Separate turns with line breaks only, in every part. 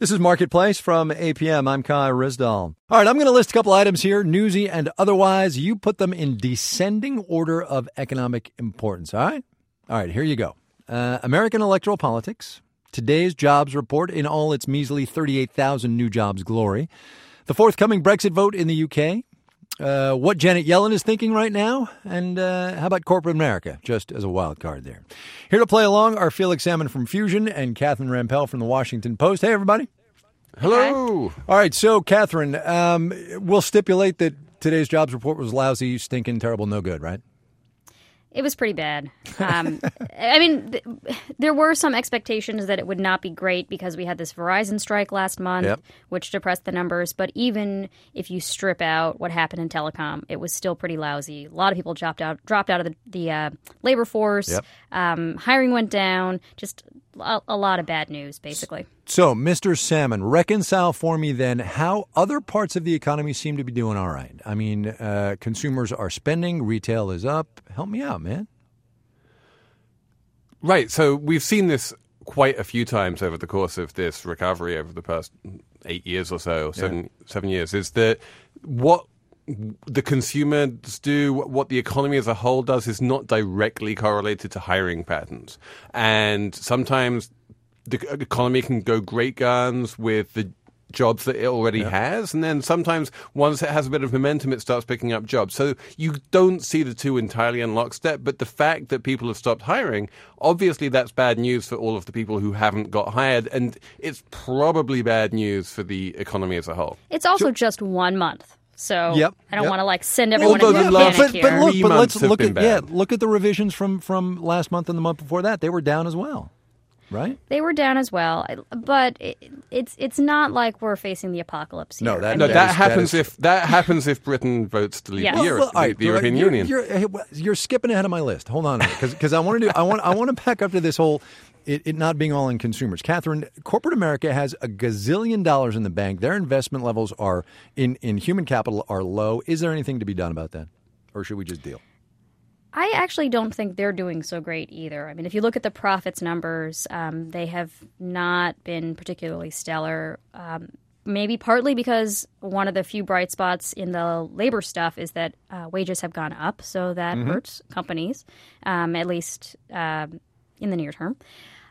This is Marketplace from APM. I'm Kai Rizdal. All right, I'm going to list a couple items here, newsy and otherwise. You put them in descending order of economic importance, all right? All right, here you go. American electoral politics, today's jobs report in all its measly 38,000 new jobs glory, the forthcoming Brexit vote in the UK, what Janet Yellen is thinking right now, and how about corporate America, just as a wild card there. Here to play along are Felix Salmon from Fusion and Catherine Rampell from the Washington Post. Hey, everybody.
Hello.
All right, so, Catherine, we'll stipulate that today's jobs report was lousy, stinking, terrible, no good, right?
It was pretty bad. I mean, there were some expectations that it would not be great because we had this Verizon strike last month, which depressed the numbers. But even if you strip out what happened in telecom, it was still pretty lousy. A lot of people dropped out of the labor force. Hiring went down. Just a lot of bad news, basically.
So, Mr. Salmon, reconcile for me then how other parts of the economy seem to be doing all right. I mean, consumers are spending, retail is up. Help me out, man.
Right. So we've seen this quite a few times over the course of this recovery over the past 8 years or so, seven years, is that what the consumers do, what the economy as a whole does, is not directly correlated to hiring patterns. And sometimes the economy can go great guns with the jobs that it already has, and then sometimes once it has a bit of momentum, it starts picking up jobs. So you don't see the two entirely in lockstep, but the fact that people have stopped hiring, obviously that's bad news for all of the people who haven't got hired, and it's probably bad news for the economy as a whole.
It's also just 1 month. So I don't want to send
Although
everyone into a panic here.
Let's look at the revisions from last month and the month before that. They were down as well. Right?
They were down as well, but it's not like we're facing the apocalypse here.
That happens if Britain votes to leave the European Union.
You're skipping ahead of my list. Hold on, because I want to back up to this whole it not being all in consumers. Catherine, corporate America has $1 gazillion in the bank. Their investment levels are in human capital are low. Is there anything to be done about that, or should we just deal?
I actually don't think they're doing so great either. I mean, if you look at the profits numbers, they have not been particularly stellar. Maybe partly because one of the few bright spots in the labor stuff is that wages have gone up, so that hurts companies, at least in the near term.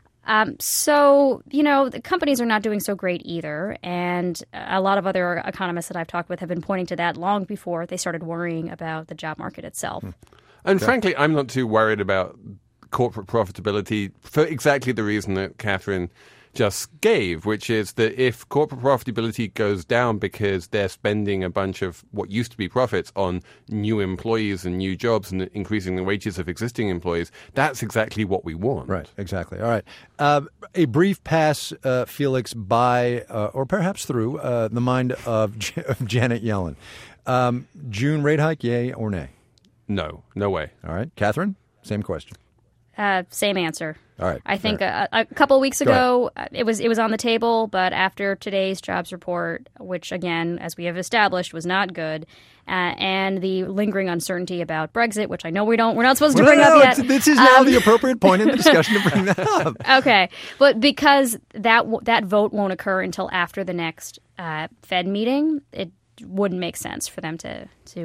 So, the companies are not doing so great either. And a lot of other economists that I've talked with have been pointing to that long before they started worrying about the job market itself.
And frankly, I'm not too worried about corporate profitability for exactly the reason that Catherine just gave, which is that if corporate profitability goes down because they're spending a bunch of what used to be profits on new employees and new jobs and increasing the wages of existing employees, that's exactly what we want.
Right, exactly. All right. A brief pass, Felix, by or perhaps through the mind of Janet Yellen. June rate hike, yay or nay?
No way.
All right. Catherine, same question.
Same answer.
All right.
I think a couple of weeks ago it was on the table, but after today's jobs report, which again, as we have established, was not good, and the lingering uncertainty about Brexit, which I know we're not supposed to bring up yet.
This is now the appropriate point in the discussion to bring that up.
Okay, but because that vote won't occur until after the next Fed meeting, it wouldn't make sense for them to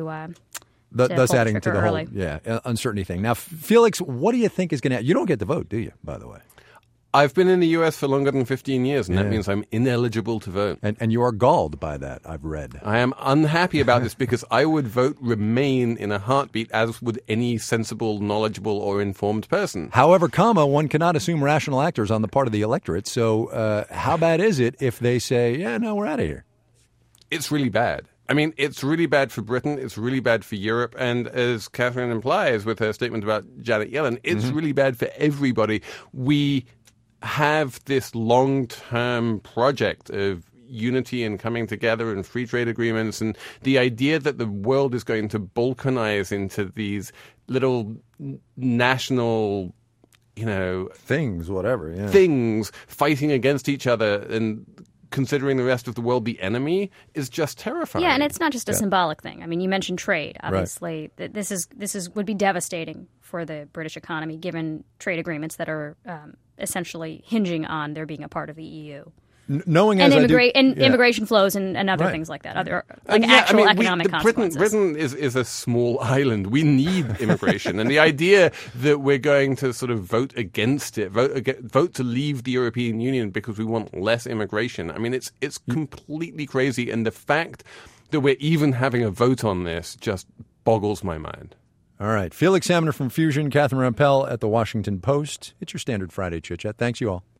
thus adding to the whole uncertainty thing. Now, Felix, what do you think is going to happen? You don't get the vote, do you, by the way?
I've been in the U.S. for longer than 15 years, and that means I'm ineligible to vote.
And you are galled by that, I've read.
I am unhappy about this because I would vote Remain in a heartbeat, as would any sensible, knowledgeable, or informed person.
However, one cannot assume rational actors on the part of the electorate. So how bad is it if they say, we're out of here?
It's really bad. I mean, it's really bad for Britain. It's really bad for Europe. And as Catherine implies with her statement about Janet Yellen, it's really bad for everybody. We have this long-term project of unity and coming together and free trade agreements. And the idea that the world is going to balkanize into these little national
things,
things fighting against each other and considering the rest of the world the enemy is just terrifying.
Yeah, and it's not just a symbolic thing. I mean, you mentioned trade. Obviously, this would be devastating for the British economy, given trade agreements that are essentially hinging on their being a part of the EU.
knowing
and
as I do,
immigration flows and other
Right.
things like that, other
Britain
economic consequences.
is a small island. We need immigration, and the idea that we're going to sort of vote against it, vote to leave the European Union because we want less immigration. I mean, it's completely crazy, and the fact that we're even having a vote on this just boggles my mind.
All right. Felix Salmon from Fusion, Catherine Rampell at The Washington Post. It's your standard Friday chit-chat. Thanks, you all.